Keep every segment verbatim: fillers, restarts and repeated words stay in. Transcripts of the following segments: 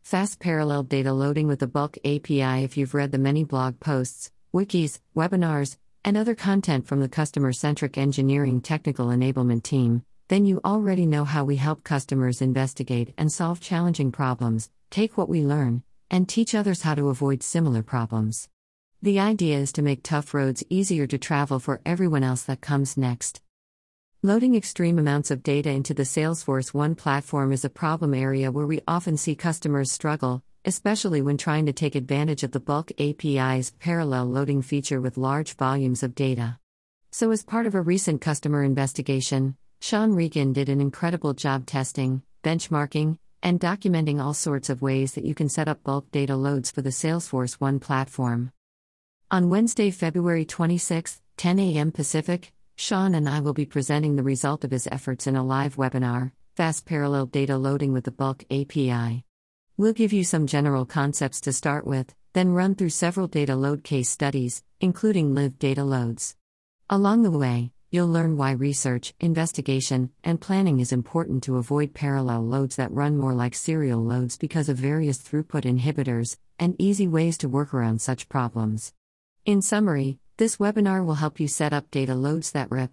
Fast parallel data loading with the Bulk A P I. If you've read the many blog posts, wikis, webinars, and other content from the customer-centric engineering technical enablement team, then you already know how we help customers investigate and solve challenging problems, take what we learn, and teach others how to avoid similar problems. The idea is to make tough roads easier to travel for everyone else that comes next. Loading extreme amounts of data into the Salesforce One platform is a problem area where we often see customers struggle, especially when trying to take advantage of the Bulk A P I's parallel loading feature with large volumes of data. So, as part of a recent customer investigation, Sean Regan did an incredible job testing, benchmarking, and documenting all sorts of ways that you can set up bulk data loads for the Salesforce One platform. On Wednesday, February twenty-sixth, ten a.m. Pacific, Sean and I will be presenting the result of his efforts in a live webinar, Fast Parallel Data Loading with the Bulk A P I. We'll give you some general concepts to start with, then run through several data load case studies, including live data loads. Along the way, you'll learn why research, investigation, and planning is important to avoid parallel loads that run more like serial loads because of various throughput inhibitors, and easy ways to work around such problems. In summary, this webinar will help you set up data loads that rip.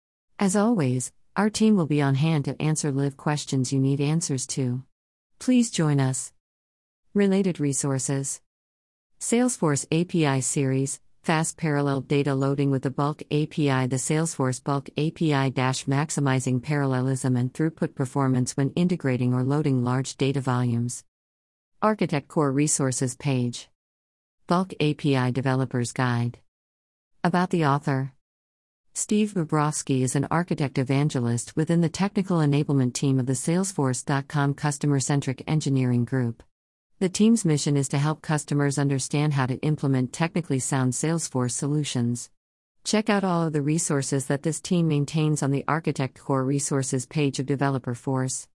As always, our team will be on hand to answer live questions you need answers to. Please join us. Related resources: Salesforce A P I Series, Fast Parallel Data Loading with the Bulk A P I. The Salesforce Bulk A P I maximizing parallelism and throughput performance when integrating or loading large data volumes. Architect Core Resources page. Bulk A P I Developer's Guide. About the author. Steve Bobrovsky is an architect evangelist within the technical enablement team of the Salesforce dot com customer-centric engineering group. The team's mission is to help customers understand how to implement technically sound Salesforce solutions. Check out all of the resources that this team maintains on the Architect Core Resources page of Developer Force.